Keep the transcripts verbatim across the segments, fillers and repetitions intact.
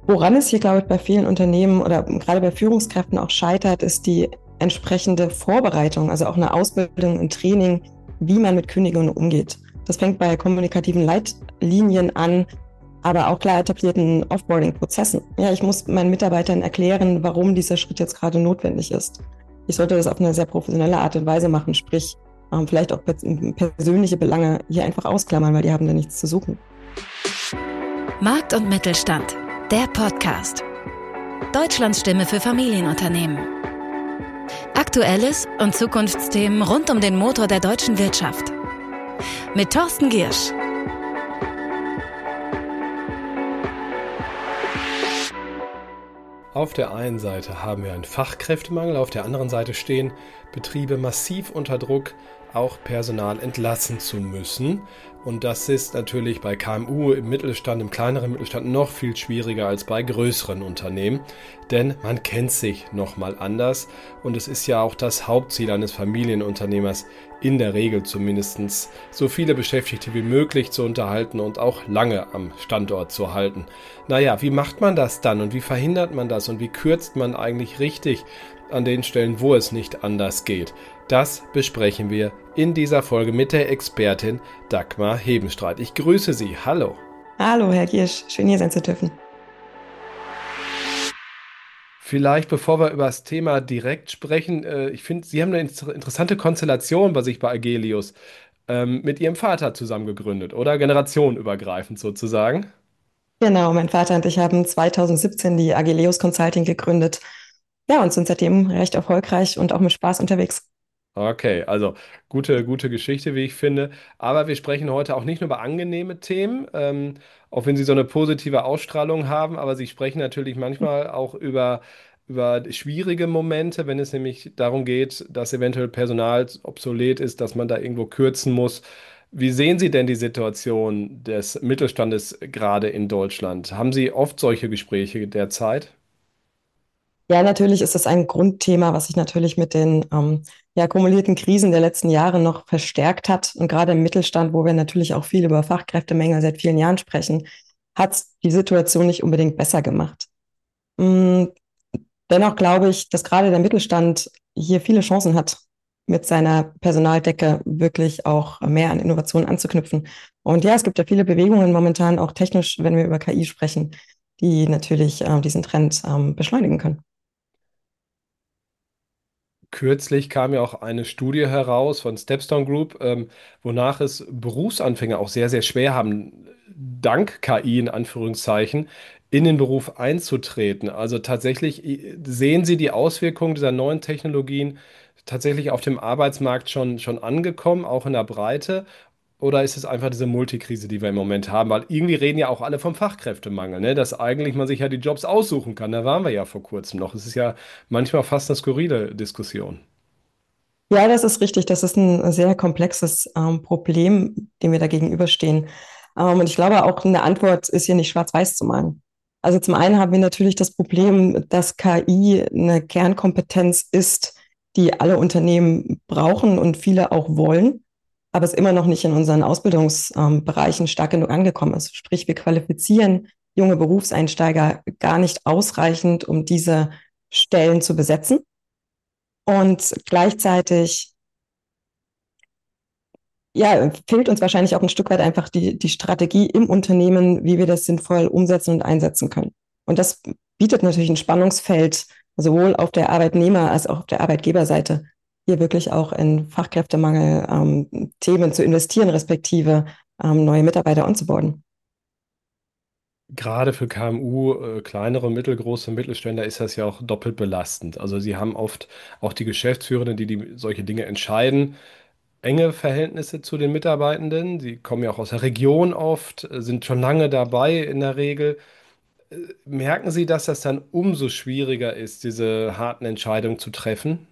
Woran es hier, glaube ich, bei vielen Unternehmen oder gerade bei Führungskräften auch scheitert, ist die entsprechende Vorbereitung, also auch eine Ausbildung, ein Training, wie man mit Kündigungen umgeht. Das fängt bei kommunikativen Leitlinien an, aber auch klar etablierten Offboarding-Prozessen. Ja, ich muss meinen Mitarbeitern erklären, warum dieser Schritt jetzt gerade notwendig ist. Ich sollte das auf eine sehr professionelle Art und Weise machen, sprich ähm, vielleicht auch persönliche Belange hier einfach ausklammern, weil die haben da nichts zu suchen. Markt und Mittelstand, der Podcast. Deutschlands Stimme für Familienunternehmen. Aktuelles und Zukunftsthemen rund um den Motor der deutschen Wirtschaft. Mit Thorsten Giersch. Auf der einen Seite haben wir einen Fachkräftemangel, auf der anderen Seite stehen Betriebe massiv unter Druck, auch Personal entlassen zu müssen. Und das ist natürlich bei K M U, im Mittelstand, im kleineren Mittelstand noch viel schwieriger als bei größeren Unternehmen. Denn man kennt sich nochmal anders und es ist ja auch das Hauptziel eines Familienunternehmers, in der Regel zumindest so viele Beschäftigte wie möglich zu unterhalten und auch lange am Standort zu halten. Naja, wie macht man das dann und wie verhindert man das und wie kürzt man eigentlich richtig an den Stellen, wo es nicht anders geht? Das besprechen wir in dieser Folge mit der Expertin Dagmar Hebenstreit. Ich grüße Sie. Hallo. Hallo, Herr Giersch. Schön, hier sein zu dürfen. Vielleicht, bevor wir über das Thema direkt sprechen, äh, ich finde, Sie haben eine inter- interessante Konstellation bei sich bei Agelius ähm, mit Ihrem Vater zusammen gegründet, oder? Generationenübergreifend sozusagen. Genau, mein Vater und ich haben zweitausendsiebzehn die Ageleus Consulting gegründet. Ja, und sind seitdem recht erfolgreich und auch mit Spaß unterwegs. Okay, also gute, gute Geschichte, wie ich finde. Aber wir sprechen heute auch nicht nur über angenehme Themen, ähm, auch wenn Sie so eine positive Ausstrahlung haben, aber Sie sprechen natürlich manchmal auch über, über schwierige Momente, wenn es nämlich darum geht, dass eventuell Personal obsolet ist, dass man da irgendwo kürzen muss. Wie sehen Sie denn die Situation des Mittelstandes gerade in Deutschland? Haben Sie oft solche Gespräche derzeit? Ja, natürlich ist das ein Grundthema, was sich natürlich mit den ähm, ja, akkumulierten Krisen der letzten Jahre noch verstärkt hat. Und gerade im Mittelstand, wo wir natürlich auch viel über Fachkräftemangel seit vielen Jahren sprechen, hat die Situation nicht unbedingt besser gemacht. Mm, Dennoch glaube ich, dass gerade der Mittelstand hier viele Chancen hat, mit seiner Personaldecke wirklich auch mehr an Innovationen anzuknüpfen. Und ja, es gibt ja viele Bewegungen momentan, auch technisch, wenn wir über K I sprechen, die natürlich äh, diesen Trend ähm, beschleunigen können. Kürzlich kam ja auch eine Studie heraus von Stepstone Group, ähm, wonach es Berufsanfänger auch sehr, sehr schwer haben, dank K I in Anführungszeichen, in den Beruf einzutreten. Also tatsächlich i- sehen Sie die Auswirkungen dieser neuen Technologien tatsächlich auf dem Arbeitsmarkt schon, schon angekommen, auch in der Breite? Oder ist es einfach diese Multikrise, die wir im Moment haben? Weil irgendwie reden ja auch alle vom Fachkräftemangel, ne? Dass eigentlich man sich ja die Jobs aussuchen kann. Da waren wir ja vor kurzem noch. Es ist ja manchmal fast eine skurrile Diskussion. Ja, das ist richtig. Das ist ein sehr komplexes ähm, Problem, dem wir da gegenüberstehen. Ähm, und ich glaube, auch eine Antwort ist hier nicht schwarz-weiß zu malen. Also zum einen haben wir natürlich das Problem, dass K I eine Kernkompetenz ist, die alle Unternehmen brauchen und viele auch wollen, aber es immer noch nicht in unseren Ausbildungsbereichen stark genug angekommen ist. Sprich, wir qualifizieren junge Berufseinsteiger gar nicht ausreichend, um diese Stellen zu besetzen. Und gleichzeitig, ja, fehlt uns wahrscheinlich auch ein Stück weit einfach die, die Strategie im Unternehmen, wie wir das sinnvoll umsetzen und einsetzen können. Und das bietet natürlich ein Spannungsfeld, sowohl auf der Arbeitnehmer- als auch auf der Arbeitgeberseite, hier wirklich auch in Fachkräftemangel ähm, Themen zu investieren, respektive ähm, neue Mitarbeiter onzuboarden. Gerade für K M U, äh, kleinere, mittelgroße Mittelständler ist das ja auch doppelt belastend. Also sie haben oft auch die Geschäftsführenden, die, die solche Dinge entscheiden, enge Verhältnisse zu den Mitarbeitenden. Sie kommen ja auch aus der Region oft, äh, sind schon lange dabei in der Regel. Merken Sie, dass das dann umso schwieriger ist, diese harten Entscheidungen zu treffen?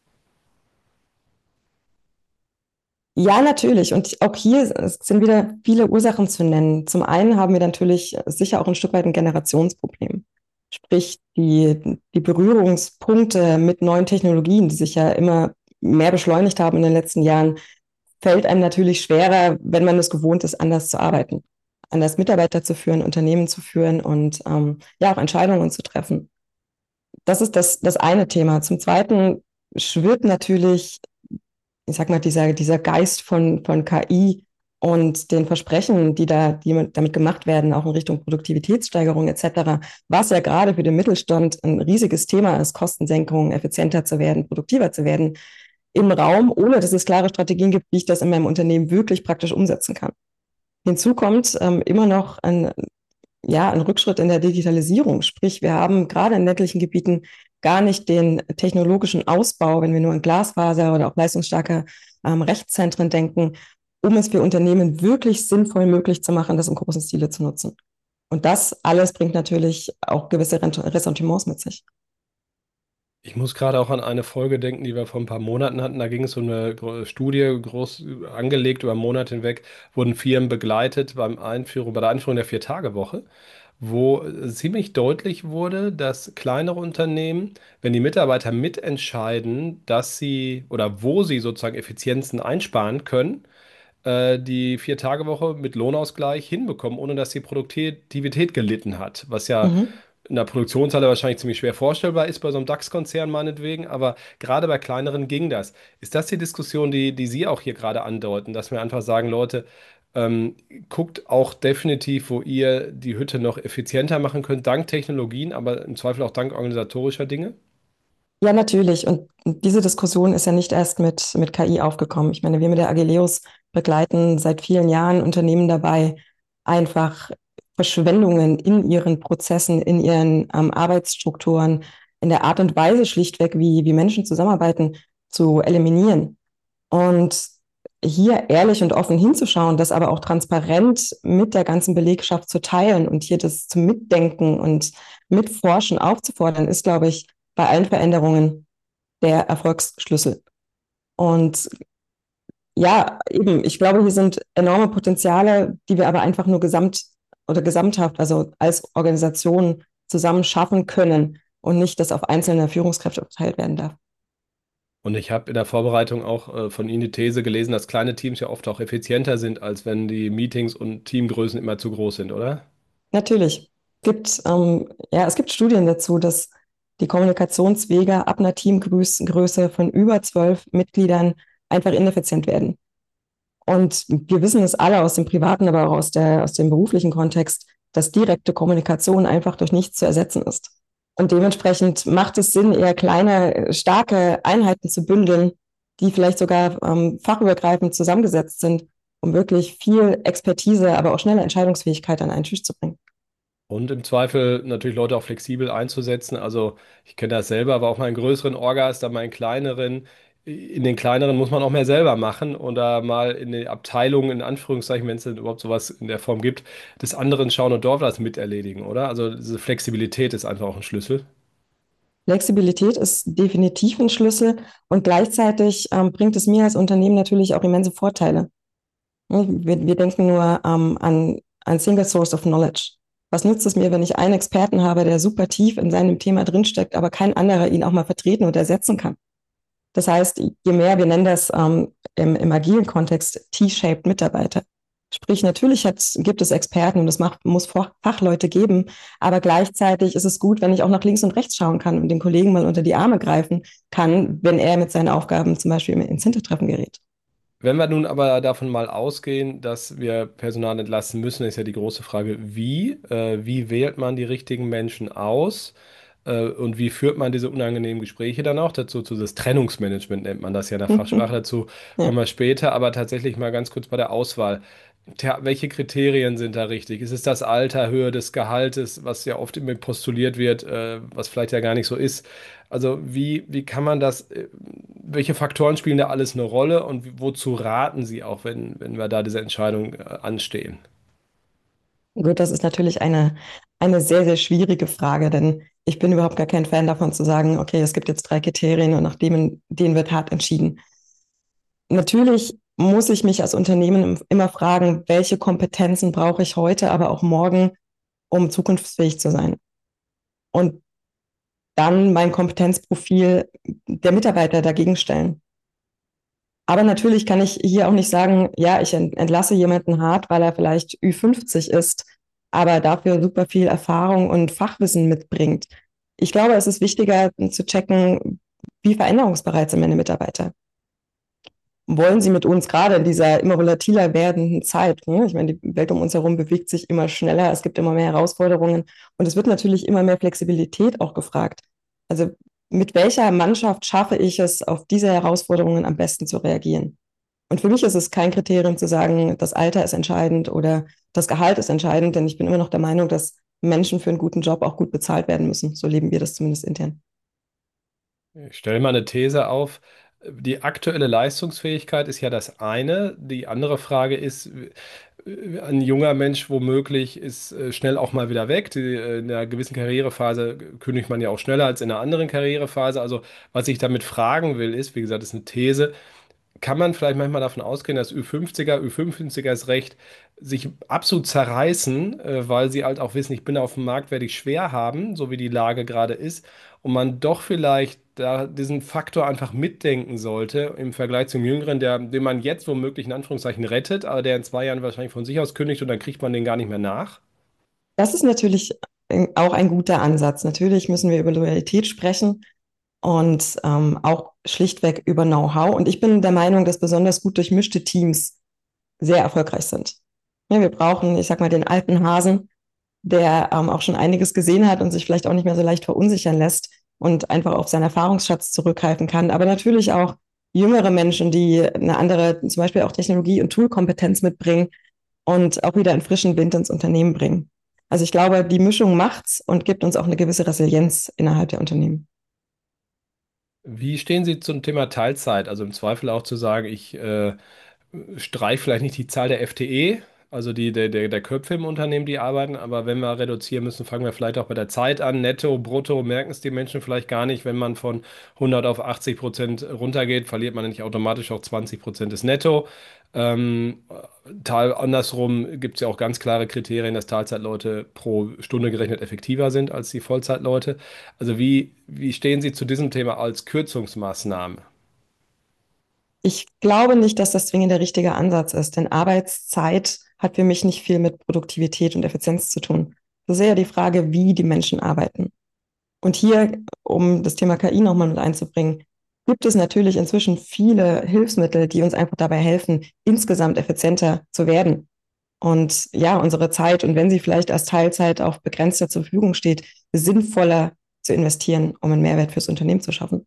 Ja, natürlich. Und auch hier sind wieder viele Ursachen zu nennen. Zum einen haben wir natürlich sicher auch ein Stück weit ein Generationsproblem. Sprich, die, die Berührungspunkte mit neuen Technologien, die sich ja immer mehr beschleunigt haben in den letzten Jahren, fällt einem natürlich schwerer, wenn man es gewohnt ist, anders zu arbeiten. anders Mitarbeiter zu führen, Unternehmen zu führen und ähm, ja auch Entscheidungen zu treffen. Das ist das, das eine Thema. Zum Zweiten schwirrt natürlich, ich sag mal, dieser, dieser Geist von, von K I und den Versprechen, die da die damit gemacht werden, auch in Richtung Produktivitätssteigerung et cetera, was ja gerade für den Mittelstand ein riesiges Thema ist, Kostensenkung, effizienter zu werden, produktiver zu werden, im Raum, ohne dass es klare Strategien gibt, wie ich das in meinem Unternehmen wirklich praktisch umsetzen kann. Hinzu kommt ähm, immer noch ein, ja, ein Rückschritt in der Digitalisierung. Sprich, wir haben gerade in ländlichen Gebieten gar nicht den technologischen Ausbau, wenn wir nur an Glasfaser oder auch leistungsstarke ähm, Rechtszentren denken, um es für Unternehmen wirklich sinnvoll möglich zu machen, das im großen Stile zu nutzen. Und das alles bringt natürlich auch gewisse Ressentiments mit sich. Ich muss gerade auch an eine Folge denken, die wir vor ein paar Monaten hatten. Da ging es um eine gro- Studie, groß angelegt über einen Monat hinweg, wurden Firmen begleitet beim Einführung, bei der Einführung der Vier-Tage-Woche, wo äh, ziemlich deutlich wurde, dass kleinere Unternehmen, wenn die Mitarbeiter mitentscheiden, dass sie oder wo sie sozusagen Effizienzen einsparen können, äh, die Vier-Tage-Woche mit Lohnausgleich hinbekommen, ohne dass die Produktivität gelitten hat. Was ja Mhm. in der Produktionshalle wahrscheinlich ziemlich schwer vorstellbar ist bei so einem DAX-Konzern meinetwegen, aber gerade bei kleineren ging das. Ist das die Diskussion, die, die Sie auch hier gerade andeuten, dass wir einfach sagen, Leute, ähm, guckt auch definitiv, wo ihr die Hütte noch effizienter machen könnt, dank Technologien, aber im Zweifel auch dank organisatorischer Dinge? Ja, natürlich. Und diese Diskussion ist ja nicht erst mit, mit K I aufgekommen. Ich meine, wir mit der Agileus begleiten seit vielen Jahren Unternehmen dabei, einfach Verschwendungen in ihren Prozessen, in ihren ähm, Arbeitsstrukturen, in der Art und Weise schlichtweg, wie, wie Menschen zusammenarbeiten, zu eliminieren. Und hier ehrlich und offen hinzuschauen, das aber auch transparent mit der ganzen Belegschaft zu teilen und hier das zum Mitdenken und Mitforschen aufzufordern, ist, glaube ich, bei allen Veränderungen der Erfolgsschlüssel. Und ja, eben, ich glaube, hier sind enorme Potenziale, die wir aber einfach nur gesamt oder gesamthaft, also als Organisation zusammen schaffen können und nicht, dass auf einzelne Führungskräfte verteilt werden darf. Und ich habe in der Vorbereitung auch äh, von Ihnen die These gelesen, dass kleine Teams ja oft auch effizienter sind, als wenn die Meetings und Teamgrößen immer zu groß sind, oder? Natürlich. Es gibt, ähm, ja, es gibt Studien dazu, dass die Kommunikationswege ab einer Teamgröße von über zwölf Mitgliedern einfach ineffizient werden. Und wir wissen es alle aus dem privaten, aber auch aus der, aus dem beruflichen Kontext, dass direkte Kommunikation einfach durch nichts zu ersetzen ist. Und dementsprechend macht es Sinn, eher kleine, starke Einheiten zu bündeln, die vielleicht sogar ähm, fachübergreifend zusammengesetzt sind, um wirklich viel Expertise, aber auch schnelle Entscheidungsfähigkeit an einen Tisch zu bringen. Und im Zweifel natürlich Leute auch flexibel einzusetzen. Also ich kenne das selber, aber auch mal in größeren Orgas, dann mal in kleineren. In den kleineren muss man auch mehr selber machen oder mal in die Abteilungen, in Anführungszeichen, wenn es denn überhaupt sowas in der Form gibt, des anderen schauen und dort was miterledigen, oder? Also diese Flexibilität ist einfach auch ein Schlüssel. Flexibilität ist definitiv ein Schlüssel und gleichzeitig ähm, bringt es mir als Unternehmen natürlich auch immense Vorteile. Wir, wir denken nur ähm, an ein Single Source of Knowledge. Was nützt es mir, wenn ich einen Experten habe, der super tief in seinem Thema drinsteckt, aber kein anderer ihn auch mal vertreten oder ersetzen kann? Das heißt, je mehr, wir nennen das ähm, im, im agilen Kontext T-shaped Mitarbeiter. Sprich, natürlich hat, gibt es Experten und es macht, muss Fachleute geben, aber gleichzeitig ist es gut, wenn ich auch nach links und rechts schauen kann und den Kollegen mal unter die Arme greifen kann, wenn er mit seinen Aufgaben zum Beispiel ins Hintertreffen gerät. Wenn wir nun aber davon mal ausgehen, dass wir Personal entlassen müssen, ist ja die große Frage, wie? Äh, wie wählt man die richtigen Menschen aus? Äh, und wie führt man diese unangenehmen Gespräche dann auch dazu? Zu das Trennungsmanagement nennt man das ja in der Fachsprache. Dazu Ja. kommen wir später, aber tatsächlich mal ganz kurz bei der Auswahl. Tja, welche Kriterien sind da richtig? Ist es das Alter, Höhe des Gehaltes, was ja oft immer postuliert wird, äh, was vielleicht ja gar nicht so ist? Also wie, wie kann man das, äh, welche Faktoren spielen da alles eine Rolle und wie- wozu raten Sie auch, wenn, wenn wir da diese Entscheidung äh, anstehen? Gut, das ist natürlich eine, eine sehr, sehr schwierige Frage, denn ich bin überhaupt gar kein Fan davon zu sagen, okay, es gibt jetzt drei Kriterien und nach denen, denen wird hart entschieden. Natürlich muss ich mich als Unternehmen immer fragen, welche Kompetenzen brauche ich heute, aber auch morgen, um zukunftsfähig zu sein. Und dann mein Kompetenzprofil der Mitarbeiter dagegen stellen. Aber natürlich kann ich hier auch nicht sagen, ja, ich entlasse jemanden hart, weil er vielleicht Ü fünfzig ist, aber dafür super viel Erfahrung und Fachwissen mitbringt. Ich glaube, es ist wichtiger zu checken, wie veränderungsbereit sind meine Mitarbeiter. Wollen sie mit uns gerade in dieser immer volatiler werdenden Zeit? Ne? Ich meine, die Welt um uns herum bewegt sich immer schneller, es gibt immer mehr Herausforderungen und es wird natürlich immer mehr Flexibilität auch gefragt. Also mit welcher Mannschaft schaffe ich es, auf diese Herausforderungen am besten zu reagieren? Und für mich ist es kein Kriterium zu sagen, das Alter ist entscheidend oder das Gehalt ist entscheidend, denn ich bin immer noch der Meinung, dass Menschen für einen guten Job auch gut bezahlt werden müssen. So leben wir das zumindest intern. Ich stelle mal eine These auf. Die aktuelle Leistungsfähigkeit ist ja das eine. Die andere Frage ist, äh, ein junger Mensch womöglich ist äh, schnell auch mal wieder weg. Die, äh, in einer gewissen Karrierephase kündigt man ja auch schneller als in einer anderen Karrierephase. Also was ich damit fragen will, ist, wie gesagt, das ist eine These, kann man vielleicht manchmal davon ausgehen, dass Ü fünfziger, Ü fünfundfünfziger ist recht, sich absolut zerreißen, äh, weil sie halt auch wissen, ich bin auf dem Markt, werde ich schwer haben, so wie die Lage gerade ist, und man doch vielleicht da diesen Faktor einfach mitdenken sollte im Vergleich zum Jüngeren, der, den man jetzt womöglich in Anführungszeichen rettet, aber der in zwei Jahren wahrscheinlich von sich aus kündigt und dann kriegt man den gar nicht mehr nach. Das ist natürlich äh, auch ein guter Ansatz. Natürlich müssen wir über Loyalität sprechen und ähm, auch schlichtweg über Know-how. Und ich bin der Meinung, dass besonders gut durchmischte Teams sehr erfolgreich sind. Ja, wir brauchen, ich sag mal, den alten Hasen, der ähm, auch schon einiges gesehen hat und sich vielleicht auch nicht mehr so leicht verunsichern lässt und einfach auf seinen Erfahrungsschatz zurückgreifen kann. Aber natürlich auch jüngere Menschen, die eine andere, zum Beispiel auch Technologie- und Toolkompetenz mitbringen und auch wieder einen frischen Wind ins Unternehmen bringen. Also ich glaube, die Mischung macht's und gibt uns auch eine gewisse Resilienz innerhalb der Unternehmen. Wie stehen Sie zum Thema Teilzeit? Also im Zweifel auch zu sagen, ich äh, streich vielleicht nicht die Zahl der F T E, also die der, der, der Köpfe im Unternehmen, die arbeiten, aber wenn wir reduzieren müssen, fangen wir vielleicht auch bei der Zeit an. Netto, brutto merken es die Menschen vielleicht gar nicht. Wenn man von hundert auf achtzig Prozent runtergeht, verliert man nicht automatisch auch zwanzig Prozent des Netto. Ähm, Teil andersrum gibt es ja auch ganz klare Kriterien, dass Teilzeitleute pro Stunde gerechnet effektiver sind als die Vollzeitleute. Also wie, wie stehen Sie zu diesem Thema als Kürzungsmaßnahme? Ich glaube nicht, dass das zwingend der richtige Ansatz ist, denn Arbeitszeit hat für mich nicht viel mit Produktivität und Effizienz zu tun. Das ist eher die Frage, wie die Menschen arbeiten. Und hier, um das Thema K I nochmal mit einzubringen, gibt es natürlich inzwischen viele Hilfsmittel, die uns einfach dabei helfen, insgesamt effizienter zu werden. Und ja, unsere Zeit, und wenn sie vielleicht als Teilzeit auch begrenzter zur Verfügung steht, sinnvoller zu investieren, um einen Mehrwert fürs Unternehmen zu schaffen.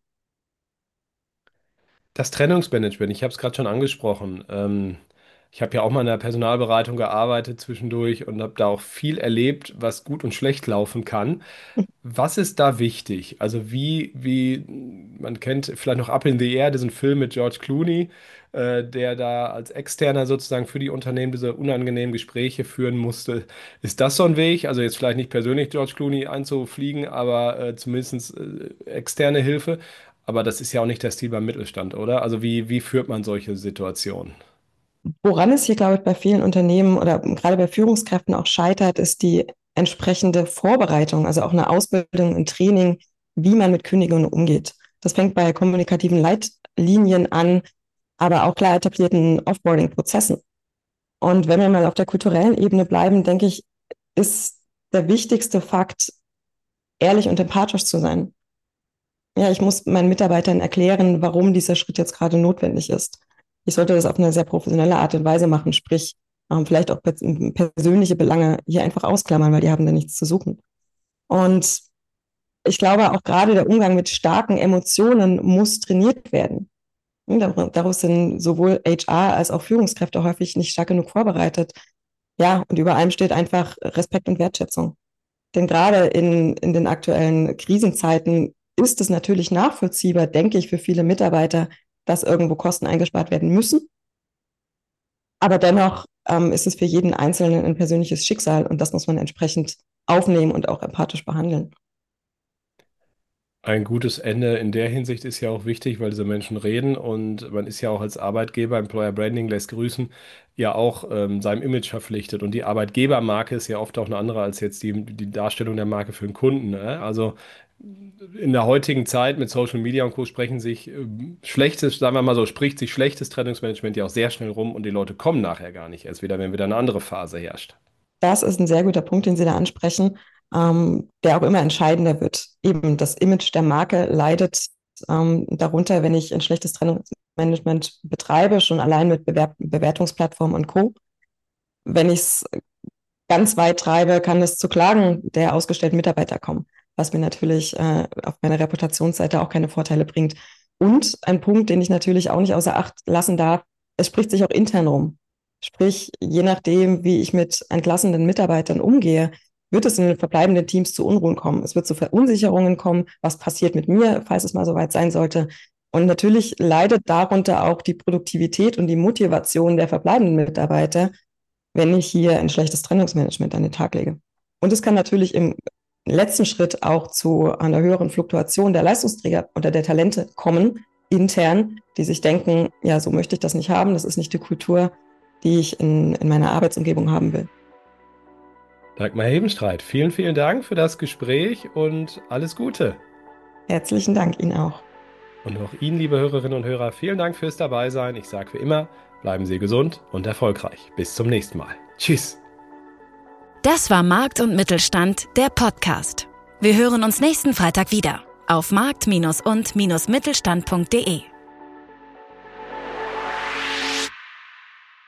Das Trennungsmanagement, ich habe es gerade schon angesprochen. Ähm, ich habe ja auch mal in der Personalberatung gearbeitet zwischendurch und habe da auch viel erlebt, was gut und schlecht laufen kann. Was ist da wichtig? Also wie, wie, man kennt vielleicht noch Up in the Air, diesen Film mit George Clooney, äh, der da als Externer sozusagen für die Unternehmen diese unangenehmen Gespräche führen musste. Ist das so ein Weg? Also jetzt vielleicht nicht persönlich George Clooney einzufliegen, aber äh, zumindest äh, externe Hilfe. Aber das ist ja auch nicht der Stil beim Mittelstand, oder? Also wie, wie führt man solche Situationen? Woran es hier, glaube ich, bei vielen Unternehmen oder gerade bei Führungskräften auch scheitert, ist die entsprechende Vorbereitung, also auch eine Ausbildung und Training, wie man mit Kündigungen umgeht. Das fängt bei kommunikativen Leitlinien an, aber auch klar etablierten Offboarding-Prozessen. Und wenn wir mal auf der kulturellen Ebene bleiben, denke ich, ist der wichtigste Fakt, ehrlich und empathisch zu sein. Ja, ich muss meinen Mitarbeitern erklären, warum dieser Schritt jetzt gerade notwendig ist. Ich sollte das auf eine sehr professionelle Art und Weise machen, sprich, ähm, vielleicht auch pers persönliche Belange hier einfach ausklammern, weil die haben da nichts zu suchen. Und ich glaube, auch gerade der Umgang mit starken Emotionen muss trainiert werden. Darauf sind sowohl H R als auch Führungskräfte häufig nicht stark genug vorbereitet. Ja, und über allem steht einfach Respekt und Wertschätzung. Denn gerade in, in den aktuellen Krisenzeiten ist es natürlich nachvollziehbar, denke ich, für viele Mitarbeiter, dass irgendwo Kosten eingespart werden müssen. Aber dennoch ähm, ist es für jeden Einzelnen ein persönliches Schicksal und das muss man entsprechend aufnehmen und auch empathisch behandeln. Ein gutes Ende in der Hinsicht ist ja auch wichtig, weil diese Menschen reden und man ist ja auch als Arbeitgeber, Employer Branding lässt grüßen, ja auch ähm, seinem Image verpflichtet. Und die Arbeitgebermarke ist ja oft auch eine andere als jetzt die, die Darstellung der Marke für den Kunden. Ne? Also in der heutigen Zeit mit Social Media und Co. sprechen sich äh, schlechtes, sagen wir mal so, spricht sich schlechtes Trennungsmanagement ja auch sehr schnell rum und die Leute kommen nachher gar nicht erst wieder, wenn wieder eine andere Phase herrscht. Das ist ein sehr guter Punkt, den Sie da ansprechen, ähm, der auch immer entscheidender wird. Eben das Image der Marke leidet ähm, darunter, wenn ich ein schlechtes Trennungsmanagement betreibe, schon allein mit Bewer- Bewertungsplattformen und Co. Wenn ich es ganz weit treibe, kann es zu Klagen der ausgestellten Mitarbeiter kommen, was mir natürlich äh, auf meiner Reputationsseite auch keine Vorteile bringt. Und ein Punkt, den ich natürlich auch nicht außer Acht lassen darf, es spricht sich auch intern rum. Sprich, je nachdem, wie ich mit entlassenen Mitarbeitern umgehe, wird es in den verbleibenden Teams zu Unruhen kommen. Es wird zu Verunsicherungen kommen. Was passiert mit mir, falls es mal soweit sein sollte? Und natürlich leidet darunter auch die Produktivität und die Motivation der verbleibenden Mitarbeiter, wenn ich hier ein schlechtes Trennungsmanagement an den Tag lege. Und es kann natürlich im letzten Schritt auch zu einer höheren Fluktuation der Leistungsträger oder der Talente kommen, intern, die sich denken, ja, so möchte ich das nicht haben, das ist nicht die Kultur, die ich in, in meiner Arbeitsumgebung haben will. Dagmar Hebenstreit, vielen, vielen Dank für das Gespräch und alles Gute. Herzlichen Dank Ihnen auch. Und auch Ihnen, liebe Hörerinnen und Hörer, vielen Dank fürs Dabeisein. Ich sage wie immer, bleiben Sie gesund und erfolgreich. Bis zum nächsten Mal. Tschüss. Das war Markt und Mittelstand, der Podcast. Wir hören uns nächsten Freitag wieder auf markt- und mittelstand punkt de.